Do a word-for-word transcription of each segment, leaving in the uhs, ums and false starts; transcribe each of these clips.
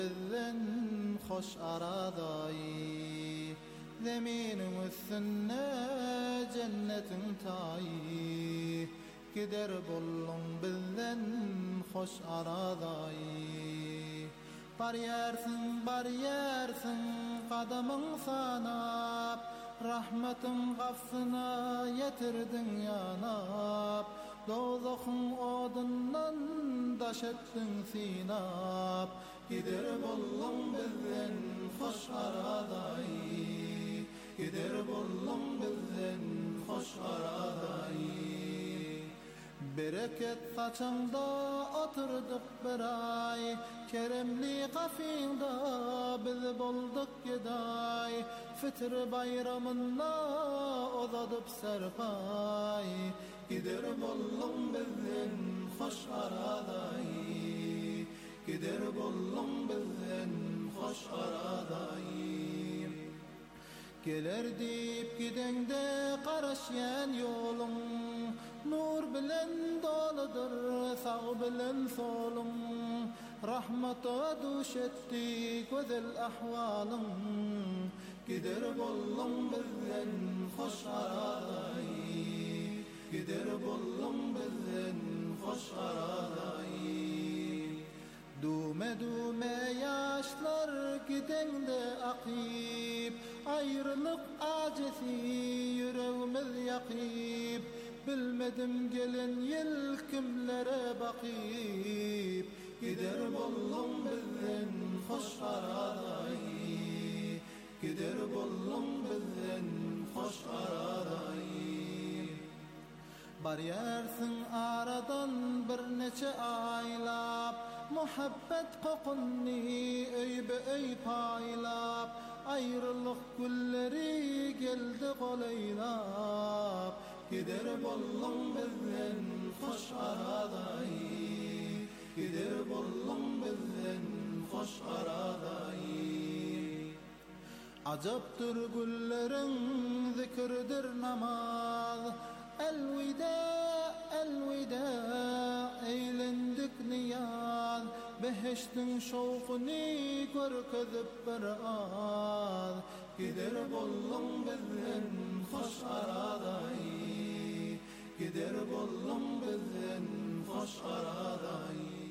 Bizden hoş aradayı Zeminin üstünde cennetin tayı Gider bullun bizden hoş aradayı Bar yersin, bar yersin kadamın sanap Rahmetin gafsına yetirdin yanap Dozakın odundan daş ettin sinap Gider bullun bizden hoş aradayı Gider bullun bizden hoş aradayı Bereket saçında oturduk bir ay Keremli kafilda biz bulduk giday Fitr bayramında ozadıp serpay Gider bullun bizden hoş aradayı Gider bullun bizden hoş aradayı Geler deyip gidende qaraşyan yolun Nur bilen doludur sağ bilen solun Rahmata duş etti güzel ahvalın Gider bullun bizden hoş aradayı Gider bullun bizden hoş aradayı Dume dume yaşlar gidende akip Ayrılık acesi yüreğimiz yakip Bilmedim gelen yıl kimlere bakip Gider bullun bizden hoş aradayı Gider bullun bizden hoş aradayı Bar yersin aradan bir neçe aylap Muhabbet kokunni öy be öy paylap Ayrılık gülleri geldi koleylap Gider bullun bizden hoş aradayı Gider bullun bizden hoş aradayı Acaptır güllerin zikirdir namaz Elvida, elvida, eğlendik niyaz Beheştin şovkuni görkezip bir az Gider bullun bizden hoş aradayı Gider bullun bizden hoş aradayı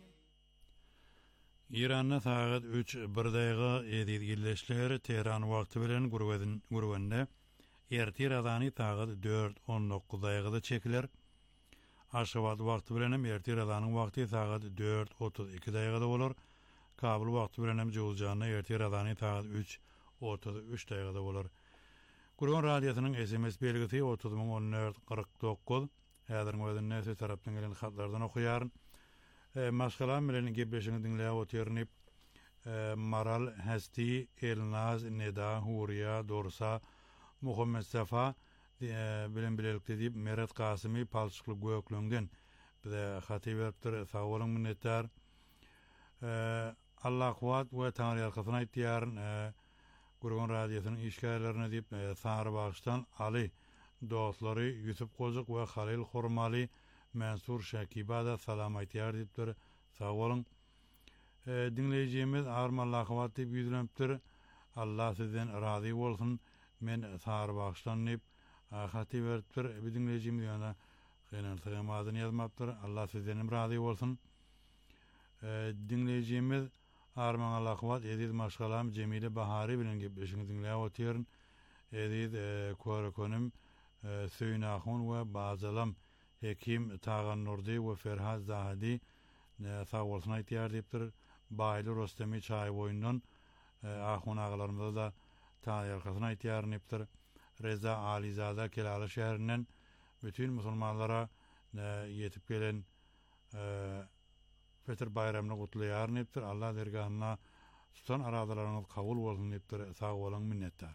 İran'da saat üç bir daqiqa edil gilleşler Tehran wagty bilen gurwende Ertir adany saat dört on dokuz daqiqada çekiler. Aşgabat wagty bilen hem ertir adanyň wagty saat dört otuz iki daqiqada bolar. Kabul wagty bilen hem jowjanyna ertir adany saat üç otuz üç daqiqada bolar. Gurwan radiosynyň S M S belgisi otuz on dört qirq dokuz. Häzirki wagtda näse tarapdan gelen hatlardan okuýaryn. E, Maşgalan bilen gepleşiňi dinläýär otyrnyp e, Maral Hesti, Elnaz, Neda, Huriya, Dorsa, Muhammed Safa e, bilen bilelikde diýip Merat Qasymy palçykly göklöňden bize haty beripdir. Sag bolun minnetdar. E, Allah kuwat we taňry arkasyna aýtýaryn. E, Gurwan radiosynyň işgärlerini diýip e, Sary Bagşdan Ali dostlary Ýusuf Gojuk we Halil Hormaly Mansur Şakibada salam aýtýar diýipdir. Sag bolun. E, dinleýijimiz Arman Laqawaty bilenipdir. Allah sizden razy bolsun. Men Sary Bagşdan diýip haty beripdir. Bir dinleýijimiz ýa-da Henan Sagamadyny ýazmapdyr. Allah sizden razy bolsun. E, dinleýijimiz Arman Laqawat edil maşgalam Cemile Bahari bilen gepleşiňi dinläýär otyryn. Edil e, Korakonym e, Söýnahun we Bazalam Hekim Tagan Nurdi we Ferhaz Zahidi ne sag bolsun aýtýar diýipdir. Baýly Rostemi çaý boýundan e, ahun aglarymyza da taýy arkasyna aýtýar diýipdir. Reza Alizada Kelali şäherinden bütün musulmanlara e, ýetip gelen e, Fitr bayramyny gutlaýar diýipdir. Allah dergahyna tutan aradalaryňyz kabul bolsun diýipdir. Sag bolan minnetdar.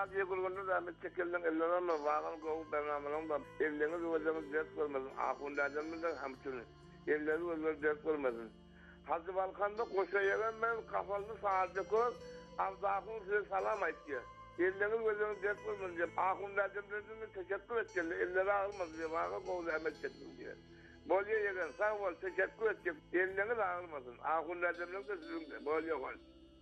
radyo kurgunda zahmet çekilden ellerine mi bağlan kovup bernamenin da evleriniz özleriniz dert olmasın. Ahundacımın da hamçını. Evleriniz özleriniz dert olmasın. Hazı Balkan'da koşa yeren ben kafalını sağırca koy. Avdakın size salam aytıyor. Elleriniz özleriniz dert olmasın diye. Ahundacımın teşekkür edeceğim. Elleri ağırmaz diye bağlan kovup zahmet çekilden diye. Bolya yegen sağ ol teşekkür edeceğim. Elleriniz ağırmasın. Ahundacımın da sizin de. Bolya ol.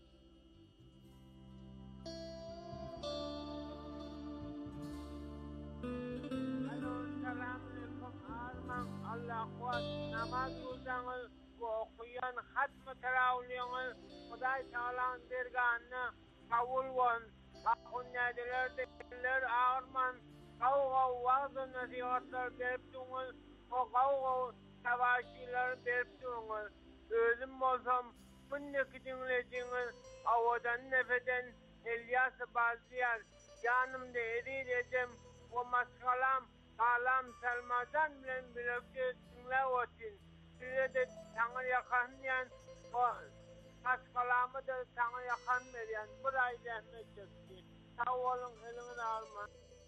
Allah kuat namaz kılsanız okuyan hatmı teravihiniz Huday Teala'nın dergahına kabul olun. Akun nediler dediler ağırman kav kav vaazı nasihatlar derptiniz o kav kav savaşçılar derptiniz. Özüm olsam münneki dinleyiciniz avadan nefeden İlyas-ı Baziyar yanımda erireceğim o maskalam Alam Selma'dan bilen birlikte dinleyin. Size de Tanrı yakanlayan, o kaskalamı da Tanrı yakan veren. Burayı zahmet çekti. Sağ olun, elini alma.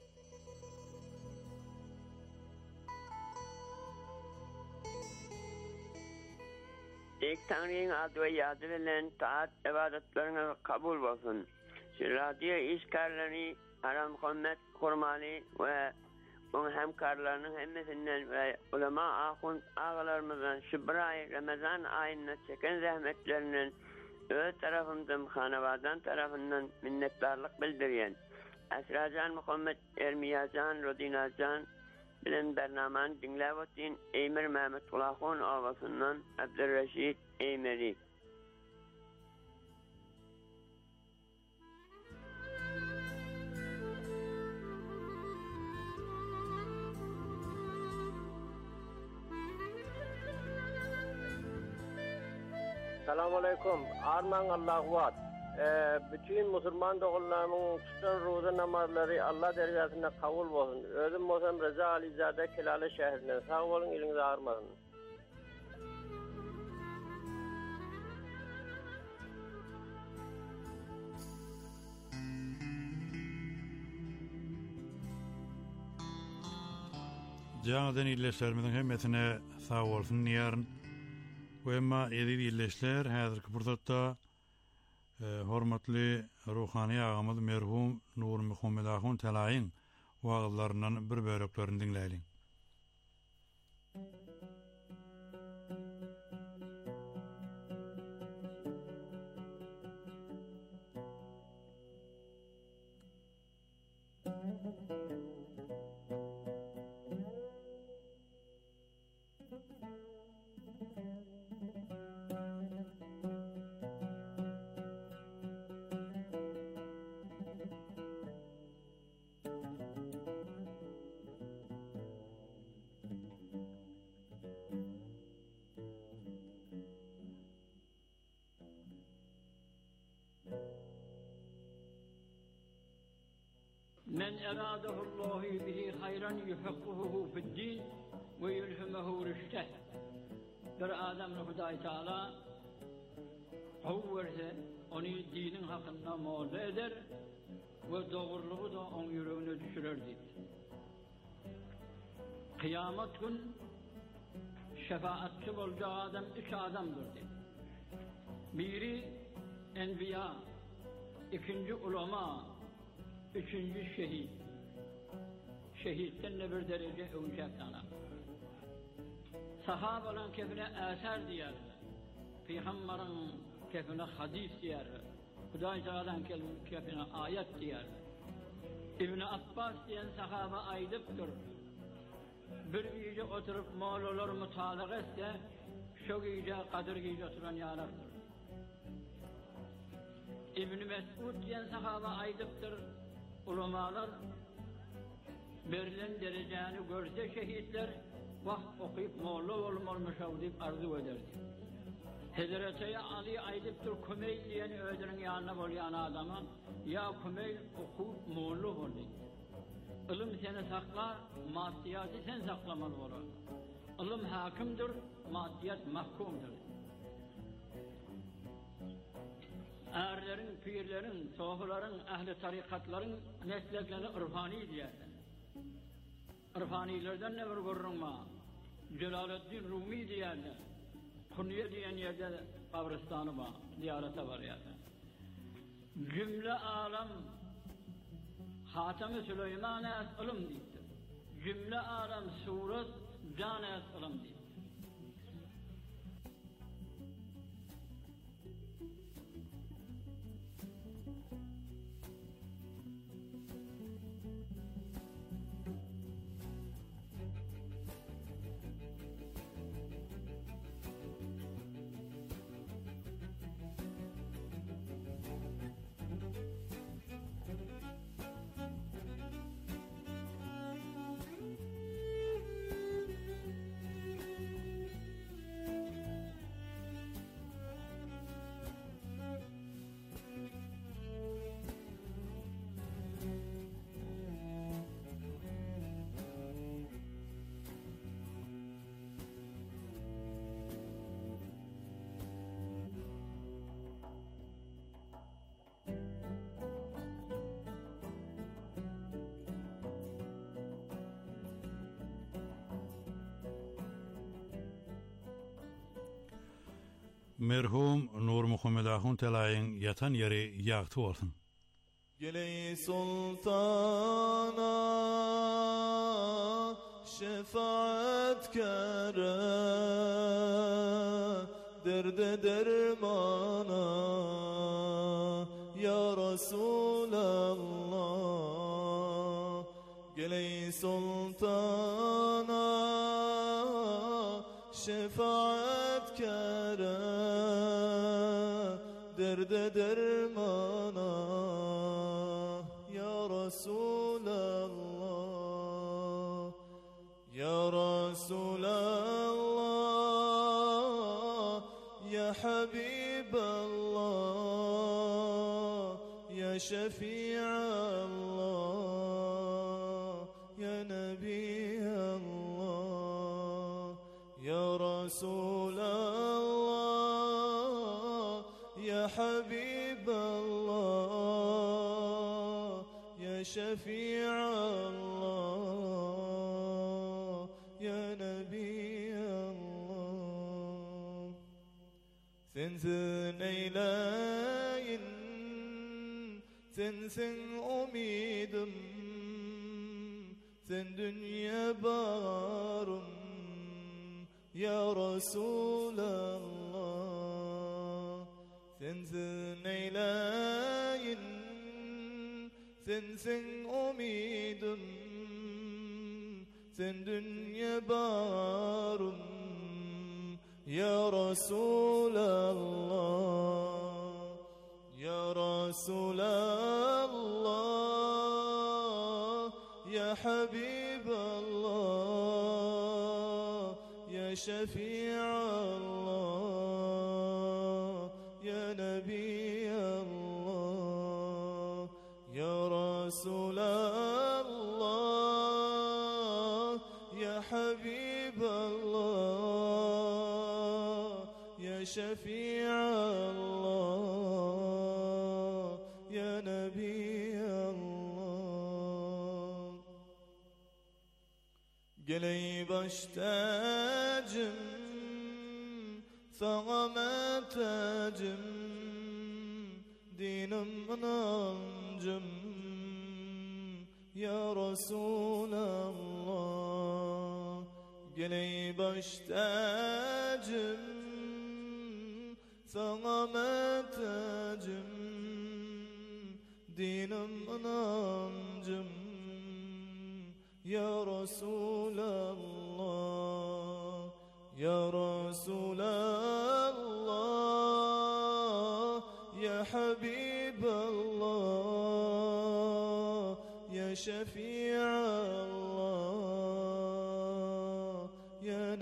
İlk Tanrı'nın adı ve yadı verilen taat ibadetlerine kabul olsun. Şu radyo işkarlarını Ara Muhammed Kurmali ve onun hemkarlarının hemmesinden ve ulema ahun ağalarımızdan Şübra-i Ramazan ayında çeken zahmetlerinin öz tarafından, hanevadan tarafından minnettarlık bildiriyen Esracan Muhammed Ermiyacan, Rodinacan bilen bernaman dinlevatin Eymir Mehmet Kulahun ağasından Abdülreşid Eymeri. Selamünaleyküm. Arman Allahu Akbar. Ee, bütün Müslüman doğullarının tutan ruzu namazları Allah dergahında kabul olsun. Özüm olsam Reza Alizade Kelale şehrinden. Sağ olun, elinize ağırmadın. Jağdan illeşlerimizin hemmetine sağ olsun yarın. Ve emma edil illeşler hazırki fırsatda e, hormatly ruhani ağamız merhum Nur Muhammed Ahun Telay'ın vaazlarından bir bölüklerini dinleyelim. من أراده الله به خيرا يفقهه في الدين ويلهمه رشده. Bir adamın Huday Teala kuvvetse onu dinin hakkında muhafaza eder ve doğruluğu da onun yüreğine düşürür dedi. Kıyamet gün şefaatçi olacağı adam üç adamdır dedi. Biri enbiya, ikinci ulema, üçüncü şehit. Şehitten de bir derece övecek sana. Sahabaların kefine eser diyer. Peygamberin kefine hadis diyer. Huday Teala'nın kefine ayet diyer. İbn-i Abbas diyen sahaba aydıptır. Bir gece oturup mağlular mutalaka etse, şu gece kadir gece oturan yaraktır. İbn-i Mesud diyen sahaba aydıptır. Ulemalar verilen dereceni görse şehitler vaxt okuyup moğlu olmamış deyip arzu ederdi. Hazreti Ali aydıptır Kumeyl diyen öldürün yanına olayan adama ya Kumeyl okuyup moğlu ol dedi. İlim seni saklar, maddiyatı sen saklamalı olur. İlim hakimdir, maddiyat mahkumdur. erlerin, pirlerin, sohların, ehli tarikatların mesleklerini irfani diyorlar. İrfanilerden ne bir görünme? Celaleddin Rumi diyorlar. Kunye diyen yerde kabristanı var, ziyarete var yani. Cümle alem Hatem-i Süleyman es-ilm deydi. Cümle alem suret can es-ilm deydi. Merhum Nur Muhammed Ahun Telay'ın yatan yeri yaktı olsun. Geley sultana şefaat kere derde dermana ya Resulallah. Geley sultana şefaat kere derde dermana ya Resulallah. Ya Resulallah, ya Habiballah, ya Şefi'allah, ya Nebiyallah. Ya Resulallah, ya Habiballah, ya Şefi'allah, ya Nebiyallah. Sensin eyleyin, sensin umidim, sen dünya barım ya Resulallah. Sensin eyleyin, sensin umidim, sen dünya barım ya Resulallah. Ya Resulallah, ya Habiballah, ya Şefi'allah, ya Nebiyallah. Ya Resulallah, ya Habiballah, ya Şefi'allah, ya Nebiyallah. Geley baş tacım, sana metacım, dinim inancım ya Resulallah. Geley baş tacım, sana metacım, dinim inancım ya Resulallah. Ya Resulallah, ya Habiballah, ya Şefi'allah, ya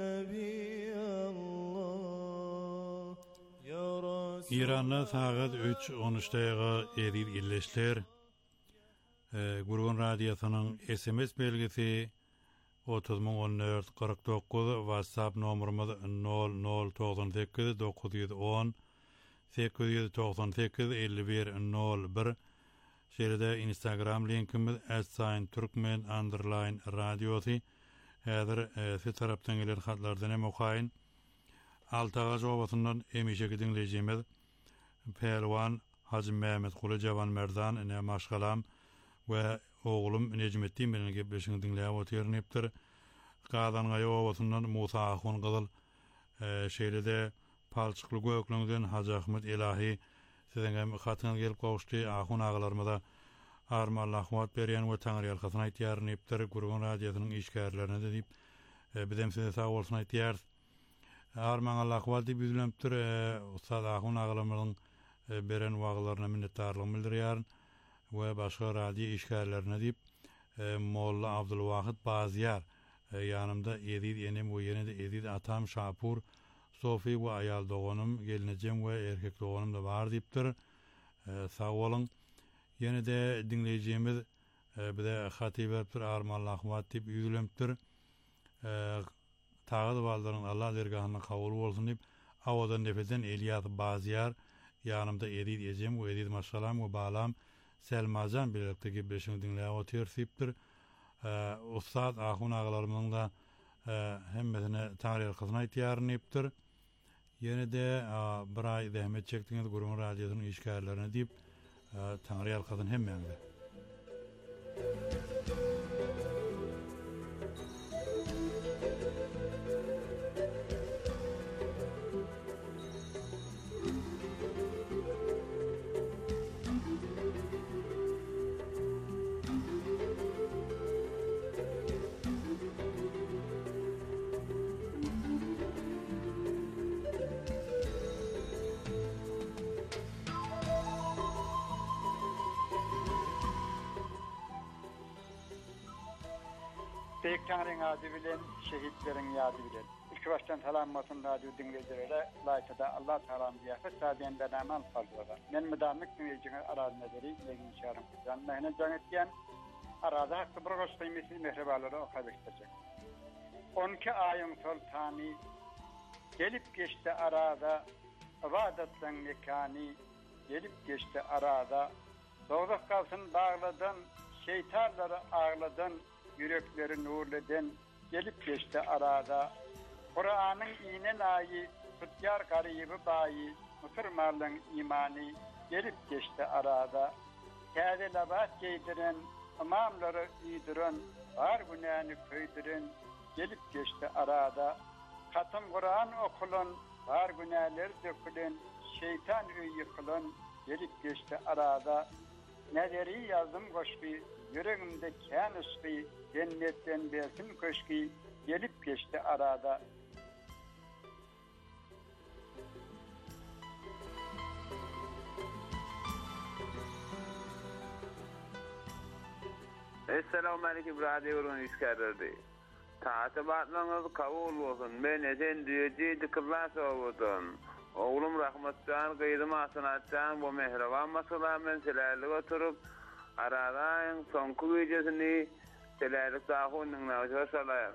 Nebiyallah. Ya Resulallah. İran'da saat üç on üç'te edil illeşler. Gurgun Radyosu'nun S M S belgesi otuz on dört kırk dokuz, WhatsApp numarımız nol nol doksan sekiz dokuz yüz on sekiz yüz doksan sekiz elli bir nol bir. Şeride Instagram linkimiz et sign turkmen underline radyosi. Häzir şu tarapdan gelen hatlardan hem okayın. Altağa jogabasından emişe dinleyeceğimiz Pelwan Hacı Mehmet Kulu Javan Merdan ene maşgalam we oğlum Necmettin bilen gepleşini dinläp otyrnypdyr. Gazangaýa obasyndan Musa Ahun Gyzyl şeýlede palçykly göklüňden Hacı Ahmet Ilahi siziň hem hatyňyz gelip gowuşdy. Ahun agalarymyza arma Allah wagt berýän we taňry ýalkasyny aýtýarnypdyr. Gurban radiosynyň işgärlerine de diýip bizem size sag bolsun aýtýar. Arma Allah wagt bizlemdir. Ustad Ahun agalarymyzyň beren wagtlaryna minnetdarlyk bildirýär we başga radio işgärlerine diýip Molla Abdulwahid Bazyar yanımda Edid enem we ýene de Edid atam Şapur Sofi we aýal doganym gelinjem we erkek doganym da bar diýipdir. Sag bolun. Ýene de dinleýijimiz bize haty beripdir Arma Allah wagt diýip ýüzlemdir. Taýda baldaryň Allah dergahyna kabul bolsun diýip awadan nefeden Eliýas Bazyar yanımda Edid ejem we Edid maşgalam we balam Selmajan birlikde gepleşiňi dinläp otyrypdyr. Ustad Ahun agalarymyň da hemmesine taňry ýalkasyny aýtýarnypdyr. Ýene de bir aý zähmet çekdiňiz Gurban radiosynyň işgärlerine diýip taňry ýalkasyny hemmeňize. Peygamberin adı bilen, şehitlerin yadı bilen. İlk baştan salammasın radyo dinleyicilere, layıkada Allah Teala'nın ziyafet sahibiyen benaman fazlalar. Men müdamlık dinleyicinin arazine deri, legin çağırım kızan. Mehine can etken, arada hakkı bir hoş kıymeti mehrebaları okabektirecek. on iki ayın sultani, gelip geçti arada, ibadetten mekani, gelip geçti arada, doğduk kalsın bağladın, şeytarları ağladın, yürekleri nurledin, gelip geçti arada. Kur'an'ın iğne nayi, tutyar garibi bayi, Müslümanlığın imani, gelip geçti arada. Kâde labat giydirin, imamları iydirin, var günahını köydürün, gelip geçti arada. Katım Kur'an okulun, var günahları dökülün, şeytan üy yıkılın, gelip geçti arada. Nederi yazdım koşbi, yüreğimde kân üstü, cennetten besin köşkü, gelip geçti arada. Esselamu aleyküm radyo'nun işgärleri. Taatabatlaňyz kabul bolsun. Men eden düýeji diklas bolsun. Oğlum rahmatdan gıydımı asınatdan bu mehreban masalar men selerlik oturup aradan sonku videosunu selerlik sahunun navşa salayar.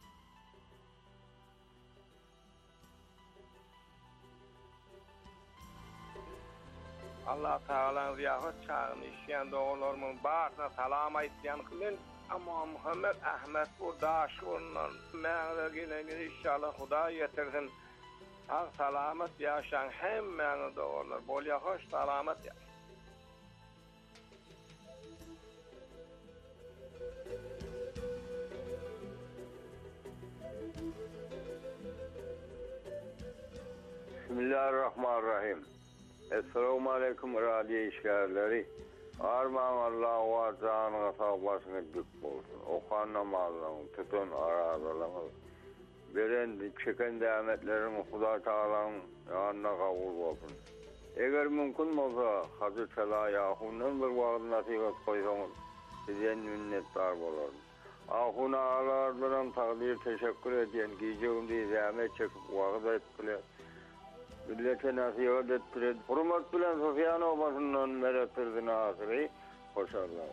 Allah Teala'nın ziyafet çağını işleyen doğularımın bağırtına salam aytyan kılın. Ama Muhammed Ahmet bu daşurundan mağda gelen inşallah Huda yetirsin. Sağ salamet yaşayan hem mağda doğular. Bol ya hoş salamet yaşayan. Bismillahirrahmanirrahim. Esselamu aleyküm radyo işgärleri. Armağan Allah wa canına sağlasın edip olsun. Okan namazlarını, tutun aradalarını, veren çeken demetlerin Huda Teala'nın yanına kabul olsun. Eğer mümkün olsa Hazreti Selah Ahun'un bir vaxtı nasihat koysanız sizden minnettar olalım. Ahun ağalarından takdir teşekkür ediyen giyeceğim diye zahmet çekip vaxtı ettiler. Millete nasihat ettiler. Hurmat bilen Sofyan obasından merettirdin ahiri. Hoşallah.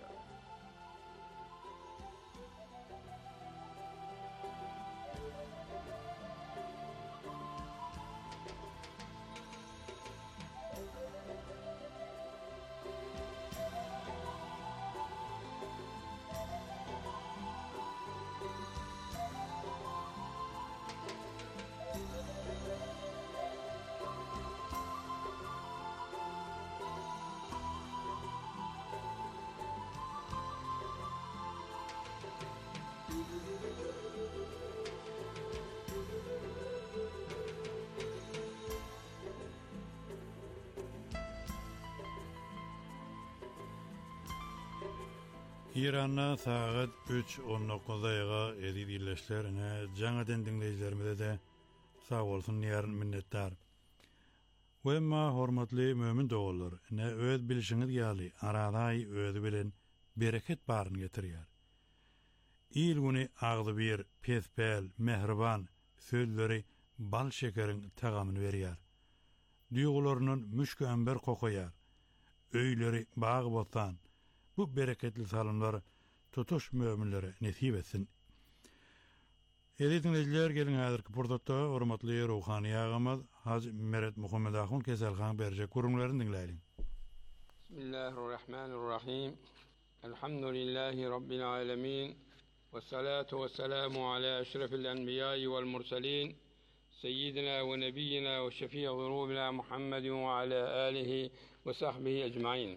İran'na saat üç on dokuzdaýga edip ýerleşlerine jaňadan dinleýijilerimize de sag bolsun ýaryn minnetdar. Wemma hormatly mömin dogullar, ne öz bilişiňiz ýaly aradaý özü bilen bereket baryny getirýär. İl güni agdy bir pesbel, mehriban sözleri bal şekeriň tagamyny berýär. Duýgularynyň müşkember kokoýar. Öýleri bagy bolsan, bu bereketli salymlar tutuş möminlere nesip etsin. Edinizler gelin häzirki purdatda hormatly ruhany ýagymyz Haji Meret Muhammed Ahun Keselhan berjek gurumlaryny dinleýin. Bismillahirrahmanirrahim. Elhamdülillahi rabbil alamin. Vessalatu vesselamu ala eşrefil enbiya'i vel murselin. Seyyidina ve nebiyyina ve şefii zurubina Muhammedin ve ala alihi ve sahbihi ecmaîn.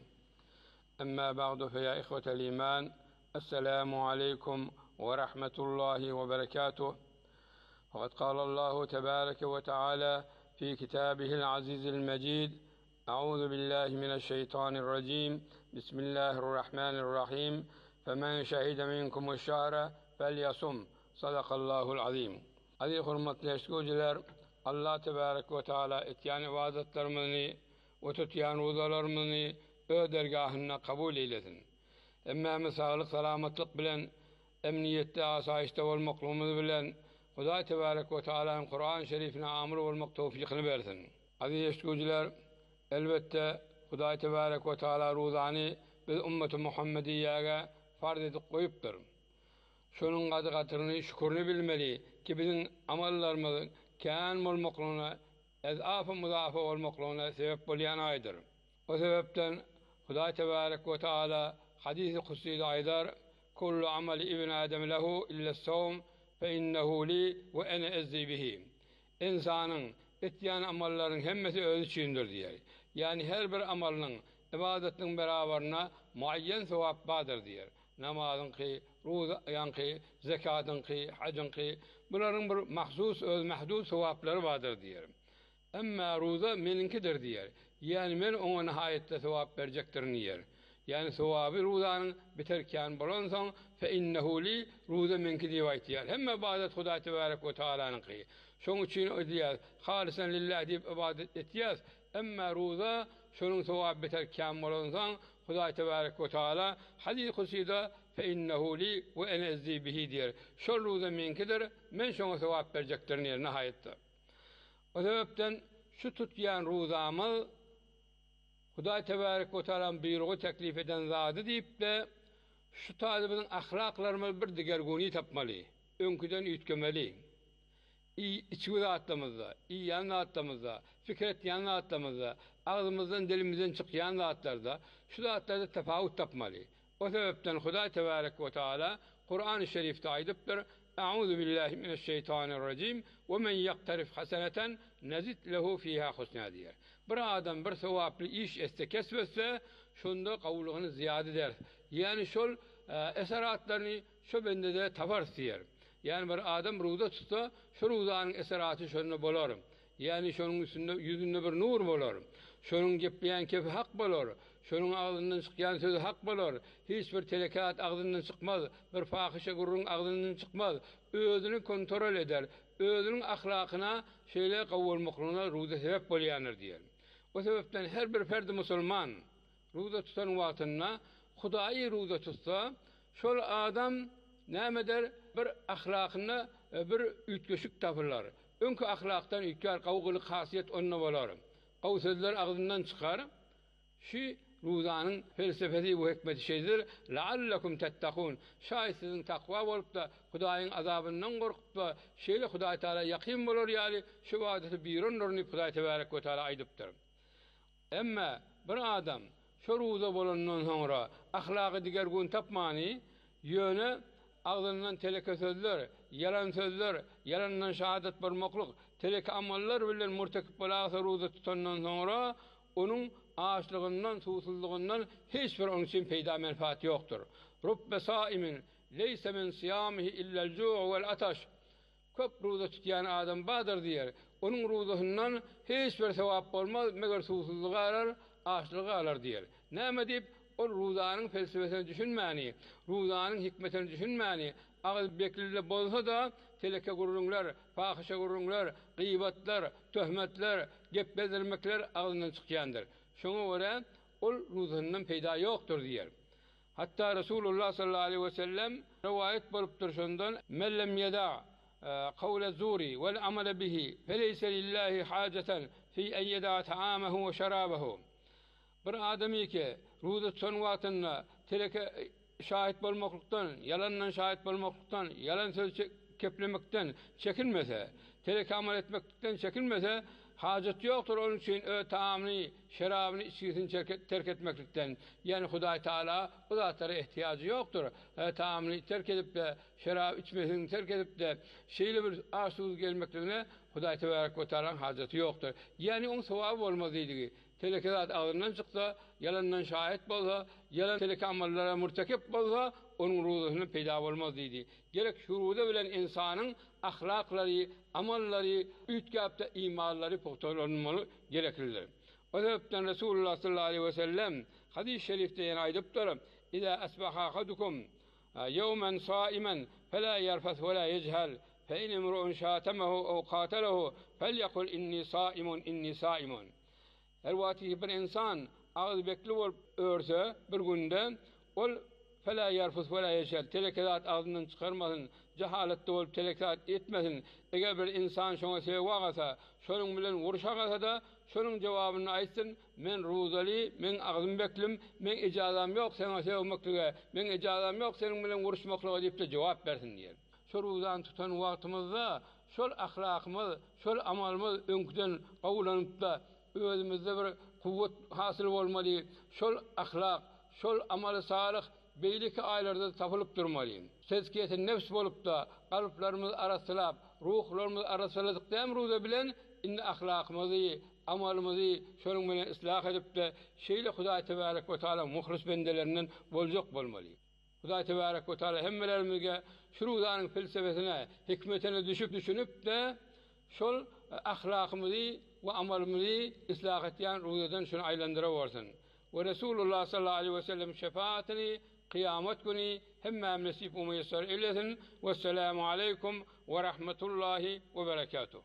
أما بعد فيا إخوة الإيمان السلام عليكم ورحمة الله وبركاته. وقد قال الله تبارك وتعالى في كتابه العزيز المجيد: أعوذ بالله من الشيطان الرجيم بسم الله الرحمن الرحيم فمن شهد منكم الشهر فليصم صدق الله العظيم. Aziz hurmatly eşgüçler, Allah tebarek ve teala etýän ibadetlerimizni we tutýan rozalarymyzy öz dergahyna kabul eylesin. Emme sağlyk salamatlyk bilen emniyetde asaýyşda bolmaklygymyz bilen Hudaý tebarek we taalaň Kur'an şerifine amir bolmak tawfikyny bersin. Aziz eşgüçler, elbette Hudaý tebarek we taala rozany biz ümmeti Muhammediýäge farz edip goýupdyr. Şonuň gady gatyryny şükürni bilmeli ki biziň amallarymyz kän bolmaklygyna ezaf-ı mudafa bolmaklygyna sebep bolýan aýdyr. O sebepden Hudaý tebarek we taala hadis-i kutsîde aýdar: "Kullu amali ibn Adem lehu illa es-savm fe innehu li ve ene ezzi bihi." İnsanyň etýän amallaryň hemmesi öz üçindir diýer. Yani her bir amalyň ibadetiniň beraberine muayyen sowap bardyr diýer. Namazyňky, rozaňky, zekatyňky, hadyňky bularyň bir mahsus öz mahdud sowaplary bardyr diýer. Emma roza meninkidir diýer. Yani men ona nihayette sowap berjekdirin diýer. Yani sowaby rozanyň biterken bolansoň fe innehu li roza menki diýip aýtýar. Hemme ibadet Hudaý tebarek we taalanyňky. Şoň üçin o diýär, halisan lillahi diýip ibadet etýär. Emma roza şonuň sowaby biterken bolansoň Hudaý tebarek we taala hadis kutsîde fe innehu li ve ene ezzi bihi diýer. Şo roza menkidir, men şoňa sowap berjekdirin diýer nihayette. O sebepden şu tutýan rozamy Hudaý tebarek we taala buyrugy teklif eden zady diýip de şu taýybyň ahlaklaryny bir diger güni tapmaly, öňküden üýtgemeli. İçgüde atlamızda, iyi yanına atlamızda, fikret yanına atlamızda, ağzımızdan dilimizden çıkyan zatlarda, şu zatlarda tefavut tapmalı. O sebepten Hudaý tebarek ve taala Kur'an-ı Şerif'te aydıptır: "Euzu billahi mineşşeytanirracim ve men yaktarif haseneten nezid lehu fiha husna" diýer. Bir adam bir sowaply iş etse kesbetse, şonda gawlugyny ziyade der. Yani şol eseratlaryny şu bende de tapar diýer. Yani bir adam roza tutsa, şu rozanyň eseraty şonda bolar. Yani şonuň üstünde yüzünde bir nur bolar. Şonuň gepleýän kepi hak bolar. Şonuň ağzyndan çykýan sözi hak bolar. Hiç bir telekat ağzyndan çykmaz, bir fahişe gurrun ağzyndan çykmaz. Özüni kontrol eder. Özüniň ahlakyna şeýle gowulmaklygyna roza sebep bolýandyr diýer. O sebepden her bir ferdi musulman roza tutan wagtynda Hudaý roza tutsa, şol adam näme der? Bir ahlakyna bir ütgeşik tapylar. Öňkü ahlakdan üýtgär gowguly hasyet onna bolar. Gow sözler ağzyndan çykar. Şu rozanyň felsefesi bu hikmeti şeydir. La'allakum tettakun. Şaýat siziň takwa bolup da Hudaýyň azabyndan gorkup da şeýle Hudaý taala ýakyn bolar ýaly şu wagty biron nurny Hudaý tebarek we taala aýdypdyr. Emma bir adam şu roza bolandan soňra ahlaky diger gün tapmany, ýöne ağzından teleke sözler, yalan sözler, yalandan şahadat bermoklyk, teleke amallar bilen murtekip bolasa roza tutandan soňra onuň ağaçlığından, susuzluğundan hiçbir onun için peyda menfaat yoktur. Rubbe saimin leyse min siyamihi illel cu'u vel ataş. Köp roza tutyan adam badır diyer. Onun rozasından hiçbir sevap olmaz, meğer susuzluğu arar, ağaçlığı arar diyer. Näme deyip o ruzanın felsefesini düşünmeni, ruzanın hikmetini düşünmeni, ağız bekliyle bolsa da teleke gururunlar, fahişe gururunlar, gıybatlar, töhmetler, gep bezirmekler ağzından çıkyandır. Şuna göre ol ruzanından peyda yoktur diyer. Hatta Resulullah sallallahu aleyhi ve sellem rivayet bolup durşundan men lem yeda kavle zuri vel amele bihi feleyse lillahi haceten fi en yeda ta'amehu ve şerabehu. Bir adamı ki ruzu son vaktinde teleke şahit bolmaklıktan, yalandan şahit bolmaklıktan, yalan söz keplemekten çekinmese, teleke amel etmekten çekinmese, hacet yoktur onun için ö taamını, şerabını, içkisini terk etmekten. Yani Huday Teala bu zatlara ihtiyacı yoktur. E, taamını terk edip de, şerab içmesini terk edip de, şeyle bir arsuz gelmeklerine Huday Teala'nın haceti yoktur. Yani onun sevabı olmazıydı. Teleke zat ağzından çıksa, yalandan şahit bolsa, yalan teleke amallara mürtekip bolsa, onun ruhunun peyda olmazıydı. Gerek şuruda bilen insanın ahlakları, amalları, ütkâpta imanları pohtalanmalı gereklidir. O sebepten Resulullah sallallahu aleyhi ve sellem hadis-i şerifte yana aydıptır. İzâ esbaha ahadukum yevmen sâimen felâ yerfes ve lâ yechel fe in imru'un şâtemehu ev qâtelehu felyekul inni sâimun inni sâimun. Her vakti bir insan ağız bekli olup örse bir günde ol felâ yerfes ve lâ yechel telekedat ağzından çıkarmasın, cehalette olup telekedat etmesin. Eğer bir insan şuna sevvağasa, şunun bilen vuruşağasa da şunun cevabını aytsın, men ruzali, men ağzım beklim, men icazam yok sana sevmekliğe, men icazam yok senin bilen vuruşmaklığa deyip de cevap versin diyer. Şu ruzan tutan vaktimizde, şol ahlakımız, şol amalımız önküden kavlanıp da özümüzde bir kuvvet hasıl olmalı, şol ahlak, şol amalı salih, beyliki aylarda tapılıp durmalıyım. Tezkiyeti nefs bolup da kalplarımız arasılap, ruhlarımız arasıladık da emruza bilen inni ahlakımızı, amalımızı şunun bilen ıslah edip de şeyle Huday Tebarek ve Teala muhlis bendelerinden bolcuk bolmalıyım. Huday Tebarek ve Teala hemmelerimizge şurudanın felsefesine, hikmetine düşüp düşünüp de şol ahlakımızı ve amalımızı ıslah etiyen ruzadan şunu aylandıra varsın. Ve Resulullah sallallahu aleyhi ve sellem şefaatini kıyamet günü hemmem nasip ve müyesser eylesin. Vesselamu aleyküm ve rahmetullahi ve berekatuhu.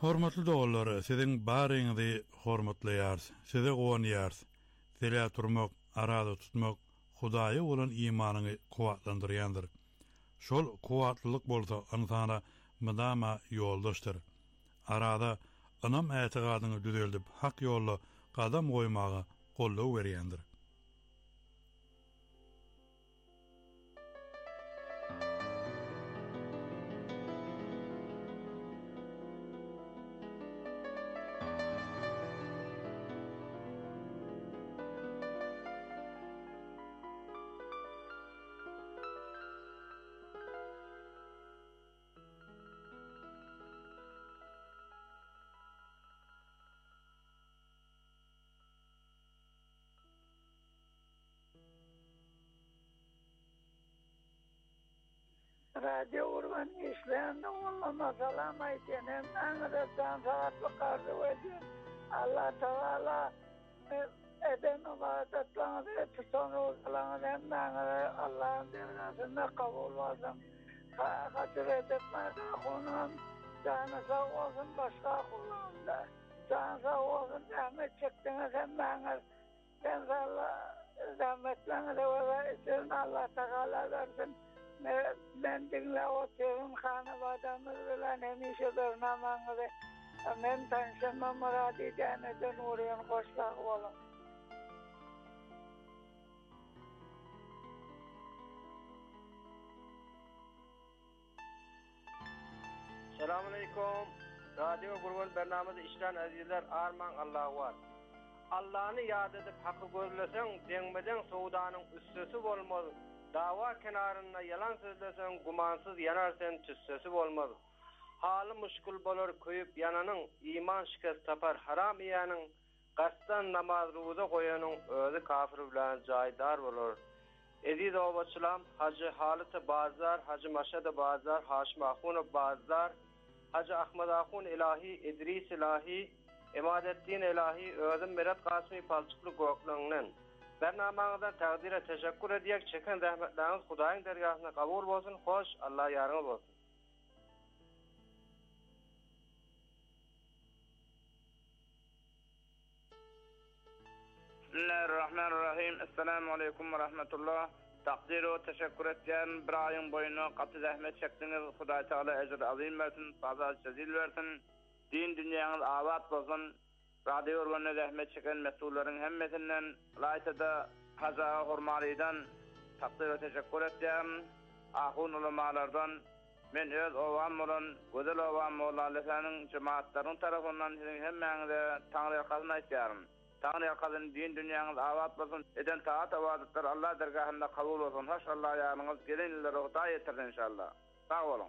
Hormatly dogullar, sizin baryňyzy hormatlaýar, size gowanýar. Sile turmak, arada tutmak, Hudaýa bolan imanyny kuwatlandyrýandyr. Şol kuwatlylyk bolsa insana mydama ýoldaşdyr. Arada anam ätigadyny düzeldip hak ýolda gadam goýmagy gollaw berýändir. Radio urban işleyen oğluma salam aytenem. Anıda can saatlı kardı ediyor. Allah Teala eden ibadetlerinizi tutan olsalarınız hem anıda Allah'ın dergasında kabul olsun. Hatır edetmede konum canı sağ olsun başka kullanımda. Canı sağ olsun zahmet çektiniz hem anıda. Ben Allah zahmetlerinizi ve için Allah Teala versin. Ben dinle oturun hanım adamız bilen hemişe durmamanızı. Men tanışma muradi cennetten uğrayan koşlak olun. Selamünaleyküm. Radyo Gurban bernamızı işten azizler arman Allah'a var. Allah'ını yad edip hakkı gözlesen, denmeden soğudanın üstüsü olmaz. Dava kenarına yalan sözlesen, gumansız yanarsen tüssesi olmaz. Halı muşkul bolur köyüp yananın, iman şikes tapar haram iyanın, kastan namaz ruza koyanın, özü kafir bilen caydar olur. Ediz obaçılam, Hacı Halit-i Bazar, Hacı Maşad-ı Bazar, Haşim Ahun-ı Bazar, Hacı Ahmet Ahun ilahi, İdris ilahi, Emadettin ilahi, özüm Merat Kasmi Palçıklı Göklüğü'nün. Bernamağından takdire teşekkür ediyek, çekin rahmetleriniz Hudaýyň dergahına kabul bolsun, hoş, Allah yarınız olsun. Bismillahirrahmanirrahim. Assalamu aleykum ve rahmetullah. Takdir ve teşekkür etdiyen bir ayın boyunu katı zahmet çektiniz. Hudaý Teala ecr azim versin, fazla cezil versin. Din dünyanız avat bolsun. Radyo Urban'a zahmet çeken mesullerin hemmetinden laytada Haza Hormali'den takdir ve teşekkür etdiyen ahun ulamalardan men öz ovam olan güzel ovam olan lesanın cemaatlerin tarafından sizin hemmenize Tanrı yakasını istiyorum. Tanrı yakasını din dünyanız avat bolsun. Eden taat avadetler Allah dergahında kabul olsun. Hoş Allah yanınız gelin illere Hudaý yetirsin inşallah. Sağ olun.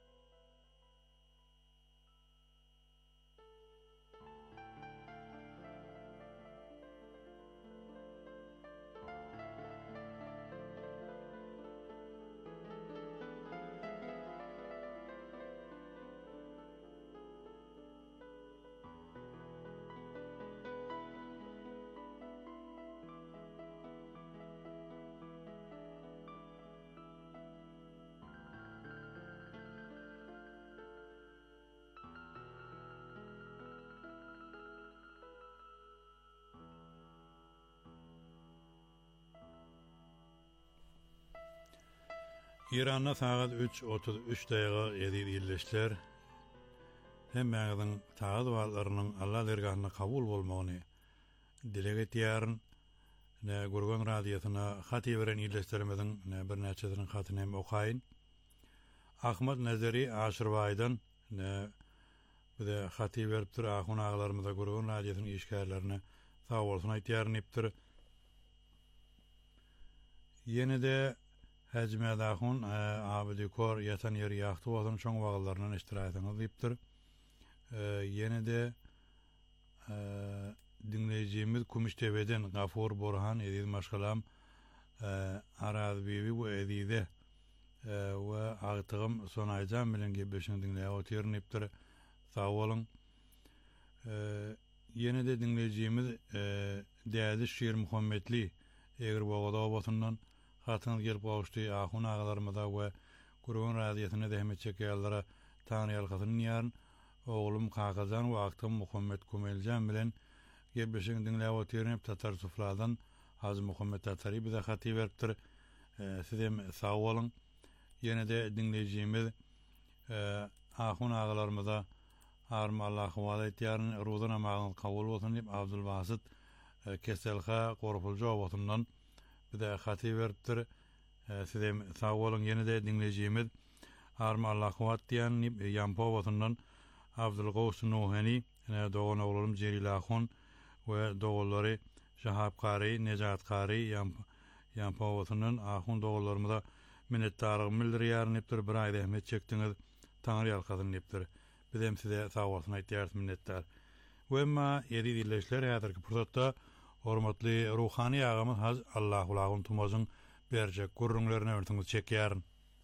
İran'da saat üç otuz üç daýga edip ýerleşler. Hemmäňiziň taýat dualarynın Allah dergahynda kabul bolmagyny dilek etýäryn. Ne Gurban radiosyna hat beren ýerleşlerimiziň ne bir näçesiniň hatyny hem okaýyn. Ahmet Nazary Aşyrbaýdan ne bide hat berip dur ahun aglarymyza Gurban radiosynyň işgärlerini sag bolsun aýtýaryn ipdir. Ýene-de Hacmedahun abidikor yatan yeri yaktı olan çoğun vağlarının iştirakını deyiptir. Yine-de dinleyicimiz Kumuştepe'den Gafur Borhan Ediz Maşgalam Araz Bibi bu Ediz'e ve Ağıtığım Sonaycan bilen gebleşini dinleye otirin iptir. Sağ olun. Yine-de dinleyicimiz Değerli Şiir Muhammedli Eğer Boğada Obatı'ndan hatynız gelip gawuşdy ahun agalarymyza we Gurban radiosyna zähmet çekýärlere Tanrı ýalkasyny ýaryn oğlum Kakazan wagtym Muhammed Kumeljan bilen gebleşiň dinläp oturup Tatar Sufladan Haz Muhammed Tatary bize haty beripdir. Sizem sağ bolun. Ýene de dinleýijimiz ahun agalarymyza army Allah howala etýärni rudan amagyny kabul bolsun diýip Abdul Basit Keselha Gorpulja obatundan bize haty beripdir. Sizem sağ bolun. Ýene de dinleýijimiz army Allah howat diýen ýampo obatundan Abdul Gaws Nuhani ene doğan oğlum Celil Ahun ve doğulları Şahap Qari, Necat Qari Yampo obatundan Ahun doğullarymyza minnetdarlygymy bildirýär nepdir. Bir aýda rahmet çekdiňiz. Taňry ýalkadyn nepdir. Bizem size sağ bolsun aýtýarys minnetdar. Wemma ýeri dilleşler ýa-da pursatda hormatly ruhani agamy haz Allah ulagyny tumazyň berjek gurrunlaryna öňüňiz çekýär.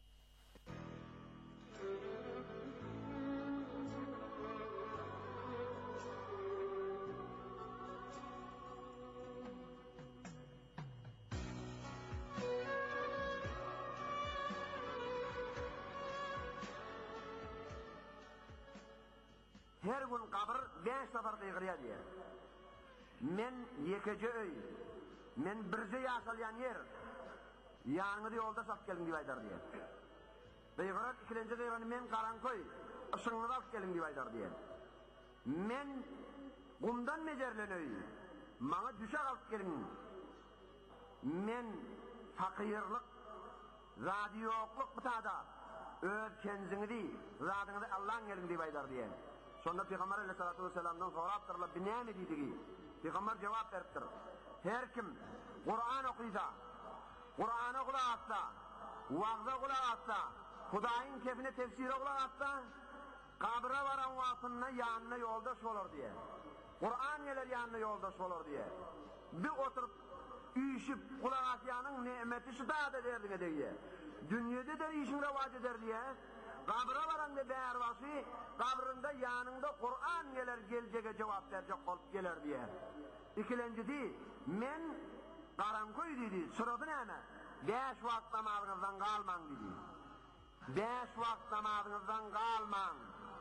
Her gün kabr beş sefer kıygırıya diye. Men yekece öy, men birce yaşalayan yer, yanıngı yolda sap gelin diye aydar diye. Kıygırat ikilinci kıygıranı men karankoy, ışığını alıp gelin diye aydar diye. Men kumdan mecerlen öy, bana düşek alıp gelin. Men fakirlik, radyokluk bıtada, öz kenzini değil, radını da Allah'ın gelin diye aydar diye. Sonra Peygamber Aleyhissalatu vesselam'dan soraptırlar, bir ne mi dedi? Peygamber cevap veriptir. Her kim Kur'an okuysa, Kur'an'a kulak atsa, vaazda kulak atsa, Hudaýyň kefine tefsire kulak atsa, kabra varan wagtynda yanına yoldaş olur diye. Kur'an geler yanına yoldaş olur diye. Bir oturup üýşip kulak atýanyň nemeti şuda da derdiňe diye. Dünyada da işin revaç eder diye. Kabra varanda berbasi, kabrında yanında Kur'an geler gelecege cevap verecek olup geler diye. İkilencidi, men karankoy dedi, sıradı neyme? Beş vakt namazınızdan kalman dedi. Beş vakt namazınızdan kalman.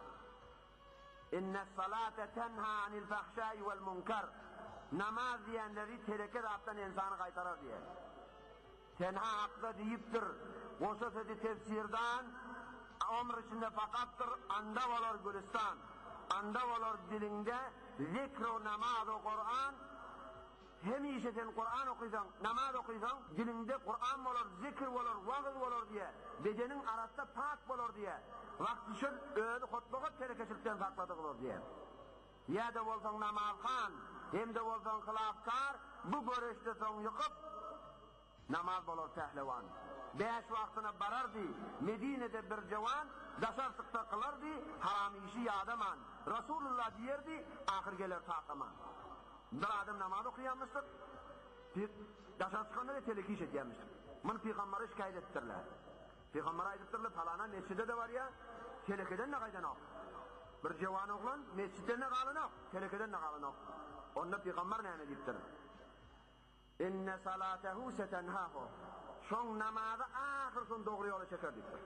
İnne salate tenha anil fahşai vel munkar. Namaz diyenleri tereke raptan insanı kaytarar diye. Tenha hakda deyiptir, o sözü tefsirden, ömür içinde fakattır, anda olur Gülistan, anda olur dilinde, zikr-u namaz-u Kur'an, hem işeten Kur'an okuysan, namaz okuysan, dilinde Kur'an olur, zikr olur, vaaz olur diye, bedenin arasında pak olur diye, vakti için öğüdü hutluğu terekeşlikten sakladık olur diye. Ya da olsan namazkan, hem de olsan hilafkar, bu görüşte son yıkıp, namaz olur pehlevan. Beş vaktine barardı, Medine'de bir cevan, daşartıkta kılardı, haram işi yadaman. Resulullah diyerdi, ahir gelir takaman. Bir adam namaz okuyanmıştır, daşartıkanda da teleki iş etyenmiştir. Bunu Peygamber'e şikayet ettirler. Peygamber'e aydıptırlar, falana mescide de var ya, telekeden ne kaydan ok. Bir cevan oğlan, mescide ne kalın ok, telekeden ne kalın ok. Onda Peygamber ne deyiptir? İnne salatehu setenhahu. Şoň namazı ahir son doğru yola çeker deyiptir.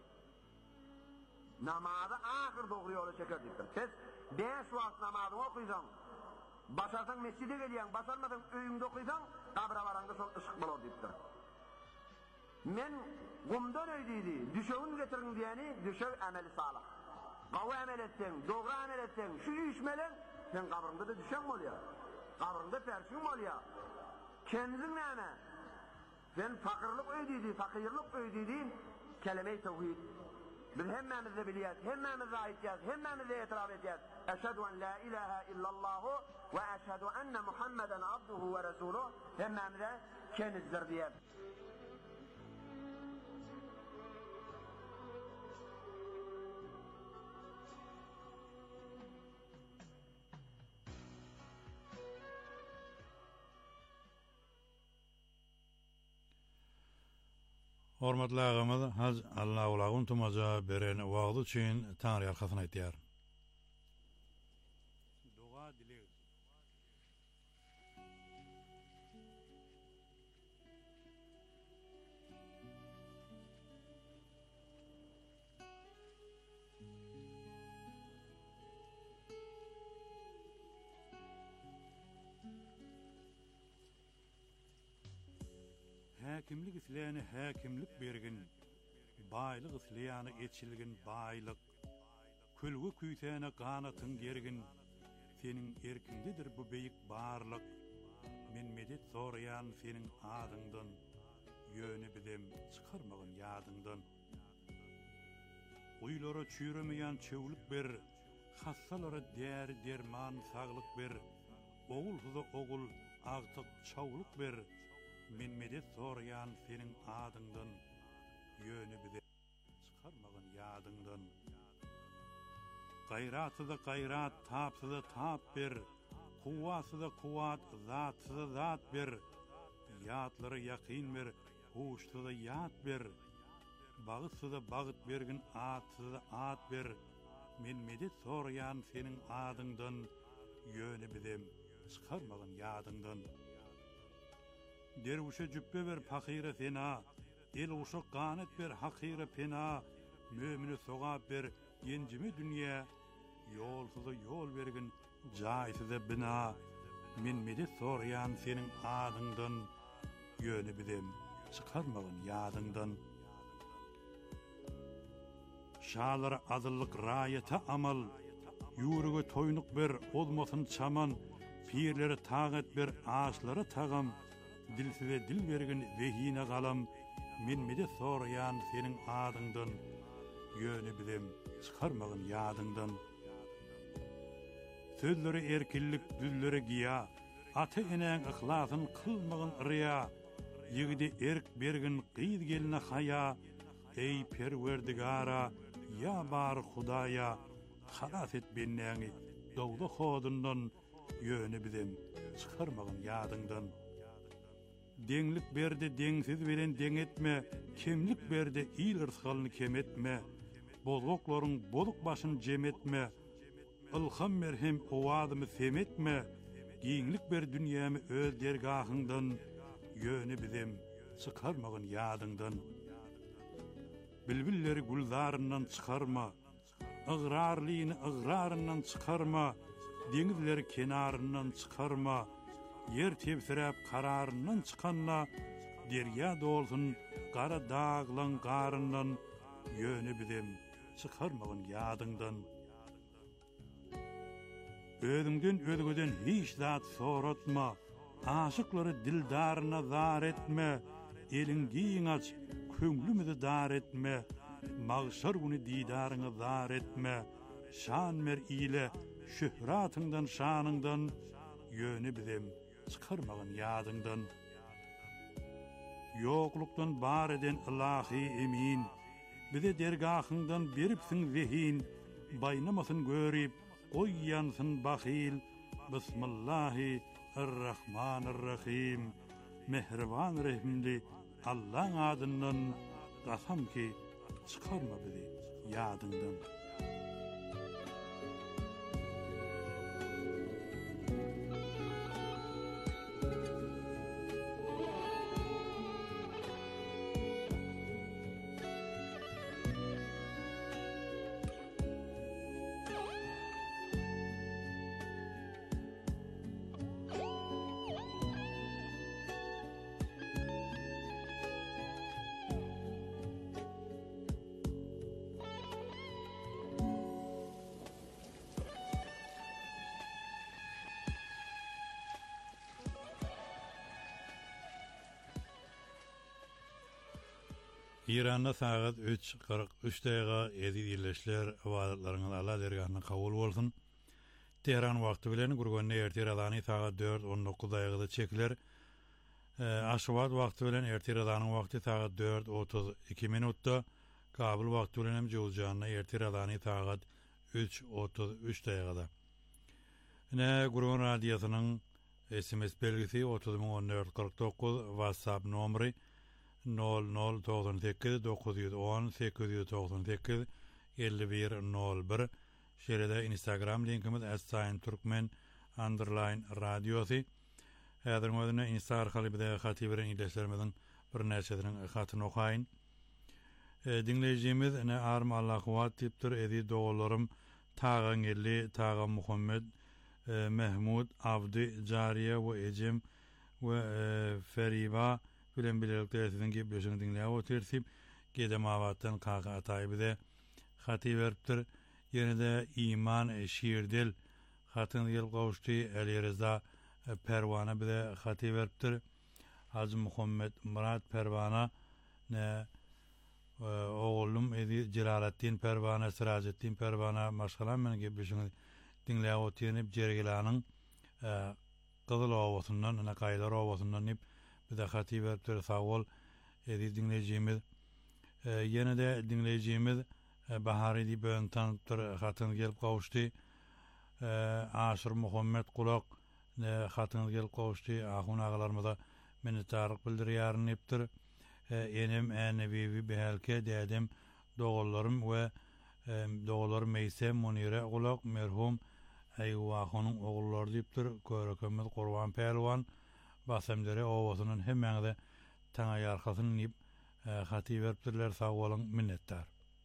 Namazı ahir doğru yola çeker deyiptir. Siz beş vakt namazı okuysan, başarsan mescide gelýän, başarmasan öýüňde okuysan, kabra baranda şol ışık bolor deyiptir. Men gumdan öýdidi, düşögün getirin diýeni, düşög ameli salih. Gawy amel etsen, doğru amel etsen, şu işmelen, sen kabrında da düşen bolýar. Kabrında perşin bolýar. Kendin näme? Sen fakirlik öýdidi, fakirlik öýdidi, kelime-i tevhid. Biz hemmemize biliyat, hemmemize aitiyat, hemmemize etiraf etiyat. Eşhedü en la ilahe illallahu ve eşhedü enne Muhammeden abduhu ve resuluh. Hemmemize kenizdir diyet. Hormatly agamy, haz Allah ulagyny tumaja beren wagty üçin Taňry ýarkasyna aýtýar. Dua dileýär. Häkimlik isläni häkimlik bergin, baylyk isläni etçilgin baylyk, külgü küýtäne ganatyň gergin, senin erkindidir bu beýik barlyk, men medet sorayan senin adyňdan, ýöne bidem çykarmagyn ýadyňdan. Uýlara çüýremeýän çewlik ber, hassalara där derman saglyk ber, ogul hyza ogul agtyk çawlyk ber, men medet sorayan senin adyňdan, ýöne bidem çykarmagyn ýadyňdan. Gayratı da gayrat, tapsı da tap ber, kuvvatı da kuvvat, zatı da zat ber, yatları yakin ber, huştu da yat ber, bağıtsı da bağıt bergin, atsı da at ber, men medet sorayan senin adyňdan, ýöne bidem çykarmagyn ýadyňdan. Derwişe jüppe ber pakira sena, el uşak ganet ber hakira pena, mömini sogap ber, yencimi dünýä, ýolsuza ýol bergin, jaýsyza bina, men medet sorayan senin adyňdan, ýöne bidem çykarmagyn ýadyňdan. Şalara adyllyk raýata amal, ýürege toýnuk ber, olmasyn çaman, pirlere tagat ber, aşlara tagam, dilsize dil bergin zehine galam, men medet sorayan senin adyňdan, ýöne bidem çykarmagyn ýadyňdan. Sözleri erkillik, düzleri giya, ata enäň ihlasyn kılmagyn riya, ýigidi erk bergin qyýd geline haya, ey perwerdigara, ya bar Hudaya, halas et benäňi dogda hodundan, ýöne bidem çykarmagyn ýadyňdan. Deňlik berdi, deňsiz bilen deň etme, kimlik berdi, ýyl ırskalyny kem etme, bozgoklaryň bozuk başyn jem etme, ilham merhem owadymy sem etme, giňlik ber dünýämi öz dergahyňdan, ýöne bidem çykarmagyn ýadyňdan. Bilbilleri guldaryndan çykarma, ıgrarlyny ıgraryndan çykarma, deňizleri kenaryndan çykarma, yer tepsirep kararyndan çykanna, derýa dolsun gara daglan garyndan, ýöne bidem çykarmagyn ýadyňdan. Özüňden özgeden hiç zat soratma, aşyklary dildaryna zar etme, eliň giň aç, köňlümizi dar etme, magşar güni didaryňy zar etme, şan mer ile şöhratyňdan şanyňdan, ýöne bidem çykarmagyn ýadyňdan. Ýoklukdan bar eden Ilahi emin, bize dergahyňdan beripsiň zehin, baynamasyn görüp, goýyansyn bahil, Bismillahirrahmanirrahim, mehriban rahimli Allah'ın adından qasam ki çykarma bizi ýadyňdan. İran'da saat üç kırk üç daýga edil ýerleşler awatlarynyň Allah dergahynda kabul bolsun. Tehran wagty bilen gurganda ertir adany saat dört on dokuz daýgada çekiler. Aşgabat wagty bilen ertir adanyň wagty saat dört otuz iki minutda, Kabul wagty bilen hem jowjanyna ertir adany saat üç otuz üç daýgada. Ne Gurgan radiosynyň S M S belgisi otuz on dört kırk dokuz, WhatsApp nomeri nol nol doksan sekiz dokuz yüz on sekiz yüz doksan sekiz elli bir nol bir. Şeride Instagram linkimiz et türkmen underline radyosi. Häzir özüne Insta arkaly bize haty beren ýerleşlerimizin bir näçesiniň hatyny okaýyn. E, dinleyicimiz ne arm Allah kuwat tipdir edi dolarym Tagan Elli, Tagan Muhammed, e, Mehmud, Avdi, Jariye ve Ecem ve e, Feriba, bilen bilelikde sizin gibi beşiň dinläp otursip gedem awatdan kaka ataýby de haty beripdir. Ýene-de iman şiirdil hatyn gelip gowuşdy. Elýerza Perwana bile haty beripdir. Hazy Muhammed Murat Perwana ne oğlum edi Jalalettin Perwana, Sirajettin Perwana, maşgalan men gibi beşiň dinläp oturyp jergelanyň Gyzyl Owasundan, ana Gaýlar Owasundan ip bir de haty beripdir. Sag bol edi dinlejimiz. Ýene-de dinlejimiz Bahary diýip öňtanıpdyr, hatyn gelip gowuşdy. Aşyr Muhammed Kulak ne hatyn gelip gowuşdy. Ahun agalarymyza minnetdarlyk bildirýäryn ipdir. Enem änebi behelke dädem dogallarym we dogallarym Meýse Munire Kulak merhum Aýwahonyň ogullary diýipdir. Körekemet Gurban Pelwan basamdary owasynyň hemmeňde taňa ýarkasyny diýip haty beripdirler. Sag boluň, minnetdar.